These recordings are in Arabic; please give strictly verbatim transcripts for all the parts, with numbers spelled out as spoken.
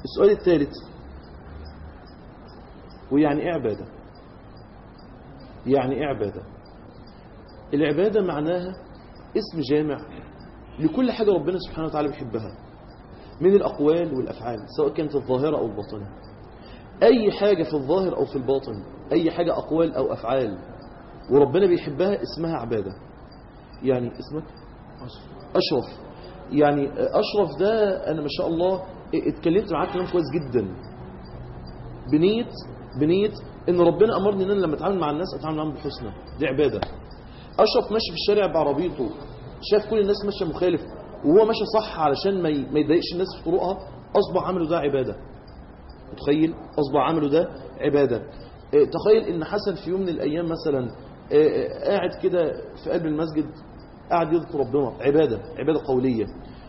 السؤال الثالث، ويعني ايه عبادة؟ يعني ايه عبادة؟ العبادة معناها اسم جامع لكل حاجة ربنا سبحانه وتعالى بيحبها من الأقوال والأفعال، سواء كانت الظاهرة أو الباطنة. أي حاجة في الظاهر أو في الباطن، أي حاجة أقوال أو أفعال وربنا بيحبها اسمها عبادة. يعني اسمك أشرف، يعني أشرف ده أنا ما شاء الله اتكلمت معاك كلام كويس جدا بنية بنية إن ربنا أمرني إن أنا لما أتعامل مع الناس أتعامل معهم بحسنى، دي عبادة. أشرف ماشي في الشارع بعربيته، شاف كل الناس ماشية مخالف وهو ماشي صح علشان ما يضايقش الناس في طرقها، أصبح عمله ده عبادة. متخيل؟ أصبح عمله ده عبادة. تخيل إن حسن في يوم من الأيام مثلا قاعد كده في قلب المسجد قاعد يذكر ربنا، عبادة، عبادة قولية.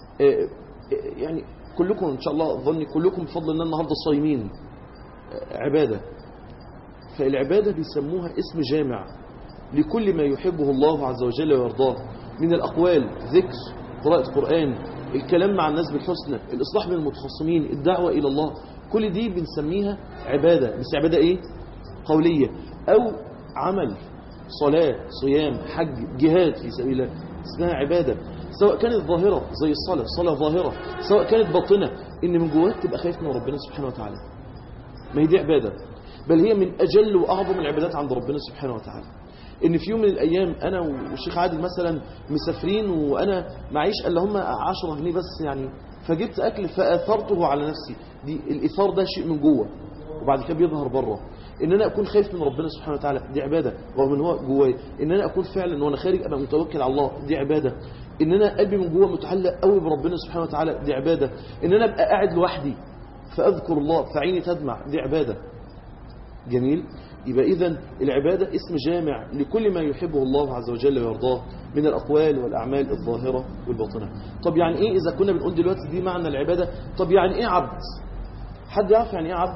يعني كلكم إن شاء الله ظني كلكم بفضل الله النهاردة صايمين، عبادة. فالعبادة بيسموها اسم جامع لكل ما يحبه الله عز وجل ويرضاه من الأقوال، ذكر، قراءة قرآن، الكلام مع الناس بالحسنى، الإصلاح بين المتخاصمين، الدعوة إلى الله، كل دي بنسميها عبادة. بس عبادة إيه؟ قولية أو عمل، صلاة، صيام، حج، جهاد في سبيل الله، اسمها عبادة. سواء كانت ظاهرة زي الصلاة، صلاة ظاهرة، سواء كانت باطنة إن من جواك تبقى خايف من ربنا سبحانه وتعالى، ما هي دي عبادة، بل هي من أجل وأعظم العبادات عند ربنا سبحانه وتعالى. إن في يوم من الأيام أنا والشيخ عادل مثلا مسافرين وأنا معيش إلا هم عشرة جنيه بس يعني، فجبت أكل فأثرته على نفسي، دي الإثار ده شيء من جوه وبعد كده بيظهر بره. إن أنا أكون خايف من ربنا سبحانه وتعالى دي عبادة رغم إن هو جواي. إن أنا أكون فعلا وأنا خارج أبقى متوكل على الله دي عبادة. إن أنا قلبي من جوه متعلق قوي بربنا سبحانه وتعالى دي عبادة. إن أنا أبقى قاعد لوحدي فأذكر الله فعيني تدمع دي عبادة. جميل. يبقى إذن العبادة اسم جامع لكل ما يحبه الله عز وجل ويرضاه من الأقوال والأعمال الظاهرة والباطنة. طب يعني إيه إذا كنا بنقول دلوقتي دي معنى العبادة؟ طب يعني إيه عبد؟ حد يعرف يعني إيه عبد؟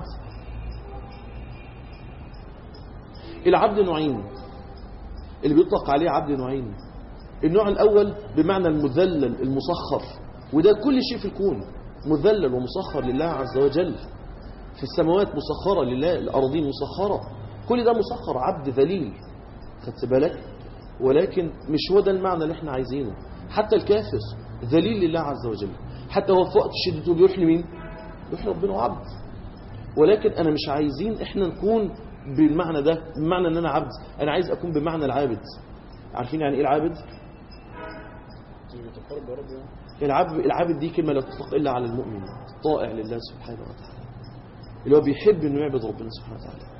العبد نوعين، اللي بيطلق عليه عبد نوعين. النوع الأول بمعنى المذلل المسخر، وده كل شيء في الكون مذلل ومسخر لله عز وجل. في السماوات مسخرة لله، الأرضين مسخرة، كل ده مسخر، عبد ذليل. خدت بالك؟ ولكن مش هو ده المعنى اللي احنا عايزينه. حتى الكافر ذليل لله عز وجل، حتى هو في وقت شدته بيروح لمين؟ بيروح لربنا عبد. ولكن أنا مش عايزين احنا نكون بالمعنى ده، بمعنى ان انا عبد. انا عايز اكون بمعنى العابد. عارفين يعني ايه العابد؟ العبد العابد دي كلمة لا تطلق الا على المؤمن الطائع لله سبحانه وتعالى، اللي هو بيحب انه يعبد ربنا سبحانه وتعالى.